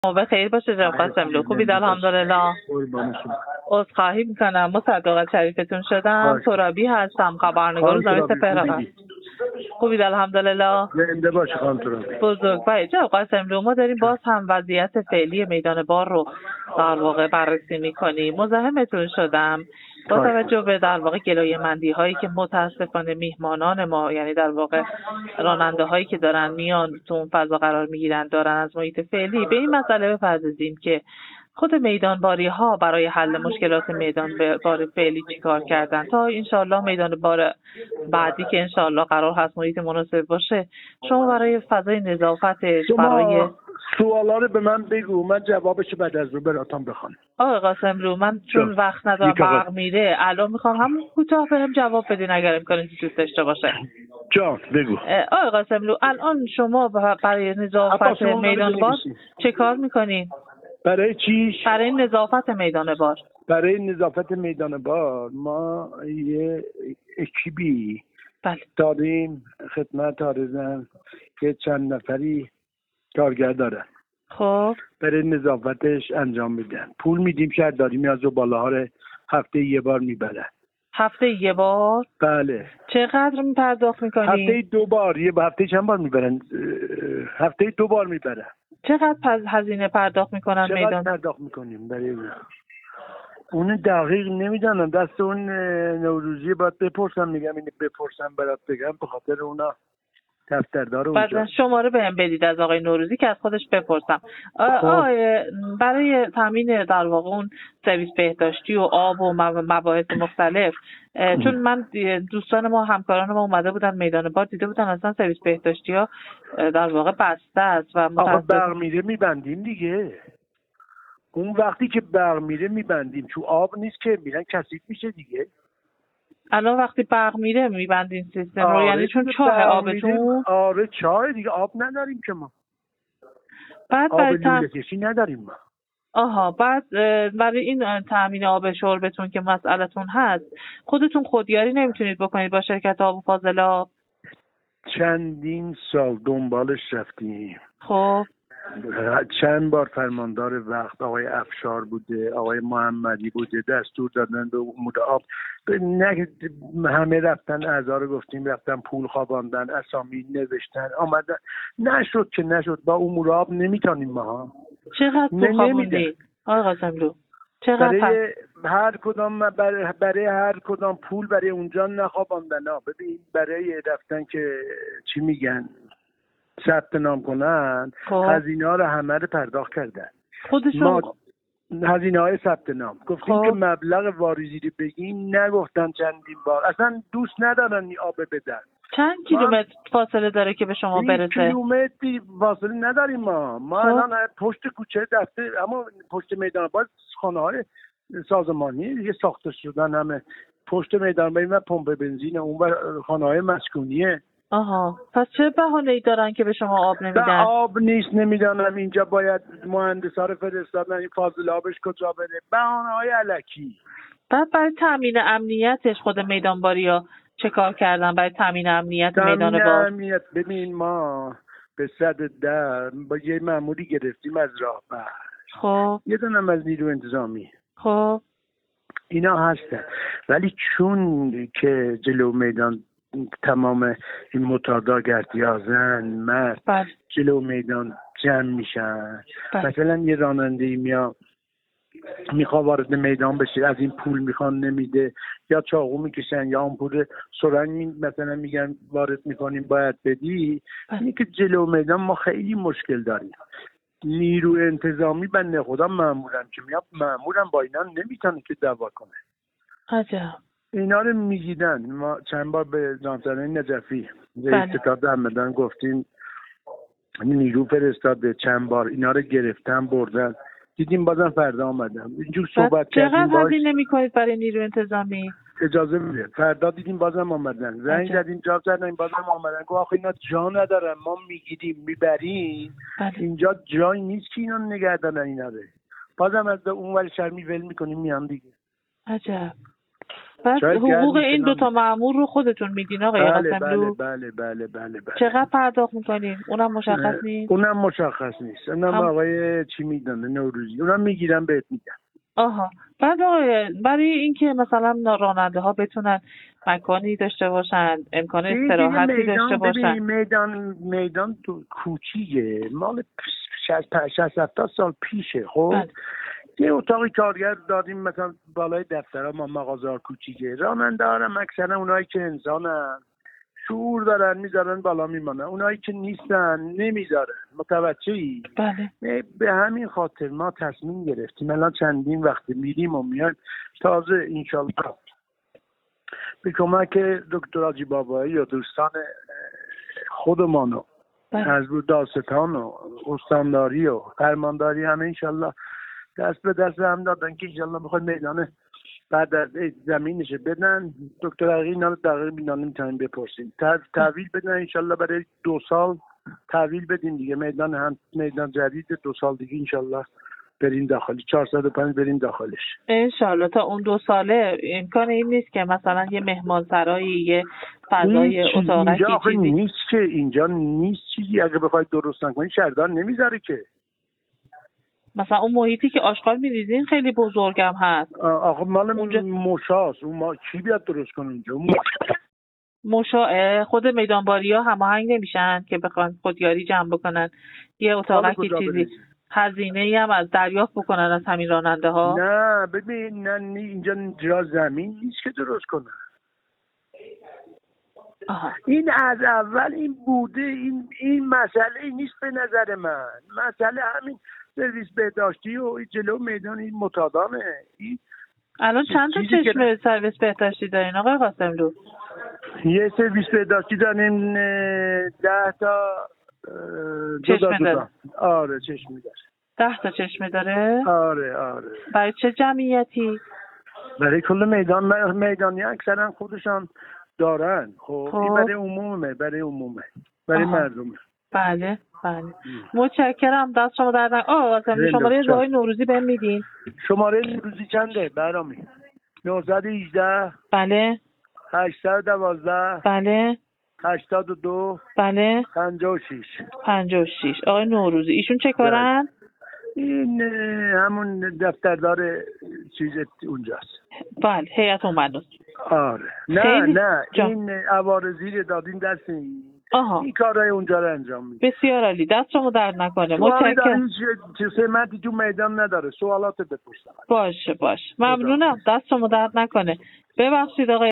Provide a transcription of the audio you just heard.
به خیر باشه جناب قاسملو. خوبید الحمدلله. عذرخواهی میکنم مصدق شریفتون شدم. ترابی هستم، خبرنگار روزنامه سپهر. خوبید الحمدلله. زنده باشه خانم ترابی. بزرگوار جناب قاسملو، ما داریم باز هم وضعیت فعلی میدان بار رو در واقع بررسی میکنیم. مزاحمتون شدم با توجه به در واقع گلایه‌مندی هایی که متاسفانه میهمانان ما، یعنی در واقع راننده هایی که دارن میان تو اون فضا قرار میگیرن، دارن از محیط فعلی به این مسئله بپردازیم که خود میدانباری ها برای حل مشکلات میدان بار فعلی چیکار کردن تا انشالله میدان بار بعدی که انشالله قرار هست محیط مناسب باشه، شما برای فضای نظافتش، برای سوالا رو به من بگو، من جوابش بعد از رو براتون بخونم. آقای قاسملو، من چون وقت ندارم برق میره، الان میخوام همون کوتاه بهم جواب بدین اگر امکانش دوست داشته باشه. جان بگو. آقای قاسملو، الان شما برای نظافت میدان بار چه کار میکنین؟ برای چیش؟ برای نظافت میدان بار. برای نظافت میدان بار ما یه اکیبی داریم خدمت آرزن که چند نفری کارگر دارن. خب برای نظافتش انجام میدن. پول میدیم، شهرداری میاد و بالاها رو هفته یه بار میبرن. هفته یه بار؟ بله. چقدر پرداخت میکنی؟ هفته 2 بار. یه هفته چند بار میبرن؟ هفته 2 بار میبرن. چقدر هزینه پرداخت میکنن میدان؟ چقدر پرداخت میکنیم برای اون دقیق نمیدونم، دست اون نوروزی باید بپرسم. میگم اینو بپرسم برات بگم، به خاطر اونا دفتردار اونجا. بعد شماره بهم بدید از آقای نوروزی که از خودش بپرسم. برای تامین در واقع اون سرویس بهداشتی و آب و مباحث مختلف، چون من دوستان ما همکاران ما اومده بودن میدان بار، دیده بودن اصلا سرویس بهداشتی ها در واقع بسته است و برق میره میبندیم دیگه. اون وقتی که برق میره میبندیم، چون آب نیست که میرن کثیف میشه دیگه. الان وقتی برق میره میبندین سیستم رو؟ یعنی چون چاه آبتون؟ آره چاه دیگه، آب نداریم که ما. بعد آب لوله کشی نداریم ما. آها، بعد برای این تامین آب شربتون که مسئلتون هست، خودتون خودیاری نمیتونید بکنید با شرکت آب و فاضل آب؟ چندین سال دنبالش رفتیم. خب چند بار فرماندار وقت آقای افشار بوده، آقای محمدی بوده، دستور دادن به امور آب. نه همه رفتن، اعضا رو گفتیم، رفتن پول خواباندن، اسامی نوشتن، آمدن، نشد که نشد. با امور آب نمیتونیم ما. چقدر پول خوابوندید آقای قاسملو؟ برای هر کدام پول برای اونجا نخواباندن. ببین برای رفتن که چی میگن ثبت نام کنن، هزینه ها رو همه رو پرداخت کردن خودشون. ما هزینه های ثبت نام گفتیم که مبلغ واریزی رو بگیم، نگفتن چندین بار. اصلا دوست ندارن این آب بدن. چند کیلومتر فاصله داره که به شما برسه؟ کیلومتری فاصله نداریم ما الان پشت کوچه دسته، اما پشت میدان باز خانه های سازمانی دیگه ساخته شدن، همه پشت میدان باید و پمپ بنزین، اون خانه های مسکونیه. آها، پس چه بهانه‌ای دارن که به شما آب نمیدن؟ آب نیست، نمیدانم. اینجا باید مهندسا رو فرستادن، این فاضل آبش کجا بره؟ بهانه‌های الکی. بعد برای تامین امنیتش خود میدانباریا چه کار کردن برای تامین امنیت میدان بار؟ امنیت ببین ما به صد در با یه مأموری گرفتیم از راهبر، خب یه دونم از نیرو انتظامی، خب اینا هستن، ولی چون که جلو میدان تمام این متادا گردیازن مرد جلو میدان جمع میشن. مثلا یه راننده میاد میخواد وارد میدان بشه، از این پول میخوان نمیده، یا چاقو میکشن یا آمپول سرنگ مثلا میگن وارد میکنیم باید بدی. اینه که جلو میدان ما خیلی مشکل داریم. نیرو انتظامی بنده خدا مامورم که میاد، مامورم با اینا نمیتونه که دعوا کنه. عجب. اینا رو میگیدن. ما چند بار به جانسانه نجفی رئیس ستاد همدان گفتیم، نیرو فرستاده، چند بار اینا رو گرفتن بردن، دیدیم بازم فردا آمدم. اینجور صحبت کردیم باش. چقدر هزینه میکنید برای نیرو انتظامی؟ اجازه میده. فردا دیدیم بازم آمدن، زنگ زدیم جواب دادن، بازم آمدن. گفت آخه اینا جا ندارن، ما میگیریم میبریم، اینجا جایی نیست که اینا نگه دارن. اینا رو بازم از اون ور شهر ول میکنیم میام دیگه. عجب. بعد حقوق این دوتا مأمور رو خودتون میدین آقای قاسملو؟ بله. چقدر پرداخت میکنین؟ اونم مشخص نیست؟ اونم مشخص نیست. اونم آقای چی میدونه نوروزی. اونم میگیرم بهت میدم. آها. بعد آقای برای اینکه مثلا راننده ها بتونن مکانی داشته باشن، امکان استراحتی داشته باشن. میدان تو کوچیکه، مال 60-70 سال پیشه. خب یه اتاقی کارگر دادیم مثلا بالای دفترها، ما مغازه‌ها کوچیکه. راننده ها هم اکثرا اونایی که انسانن، شعور دارن، میذارن بالا میمانن. اونایی که نیستن نمیذارن. متوجهی؟ بله. به همین خاطر ما تصمیم گرفتیم الان چندین وقت میریم و میایم. تازه انشالله به کمک دکتر حاجی بابایی و دوستان خودمانو از داستان و استانداری و فرمانداری همه انشالله دست به دست هم دادن که انشالله بخواد میدان بعد از زمینش بدن. دکتر حقیقی اینا رو دقیق میدانه میتونیم بپرسیم. تحویل بدن انشالله برای 2 سال تحویل بدیم دیگه. میدان جدید 2 سال دیگه انشالله بریم داخلی. 405 بریم داخلش انشالله. تا اون 2 ساله امکان این نیست که مثلا یه مهمانسرایی، یه فضای اتاقکی چیزی نیست که اینجا نیست چیزی. اگه بخواید درست نکنی شهردار نمیذاره که. مثلا اون محیطی که آشغال می‌ریزین خیلی بزرگم هست. آخه مال مشاست. اون ما کی بیاد درست کنه اونجا؟ مشا خود میدانباری‌ها هماهنگ نمیشن که بخوان خودیاری جمع بکنن یه اتاقکی چیزی هزینه‌ای هم از دریافت بکنن از همین راننده ها؟ نه ببین، نه اینجا جا زمین نیست که درست کنن. این از اول این بوده. این مسئله نیست به نظر من. مسئله همین سرویس بهداشتی و جلو میدان این متادانه. الان چند تا چشم سرویس بهداشتی دارین آقای قاسملو؟ یه سرویس بهداشتی داریم 10 تا چشمه داره. آره چشمی داره. 10 تا چشمه داره؟ آره. برای چه جمعیتی؟ برای کل میدانی اکثرا خودشان دارن. خب این برای عمومه. برای مردمه. بله. متشکرم. دست شما در نکنه. قاسملو شماره زای نوروزی بهم میدین؟ شماره نوروزی چنده برامی؟ 918 بله 812 بله 82 بله 56. آقای نوروزی ایشون چه کارن؟ این همون دفتردار چیز اونجاست. بله هیئت امنا. آره. نه این عوارضی دادین دست این کارهای اونجا رو انجام میده. بسیار عالی. دست شما درد نکنه. متشکرم. چه سمتی تو میدان نداره. سوالات بپرسم. باشه ممنونم. دست شما درد نکنه. ببخشید آقای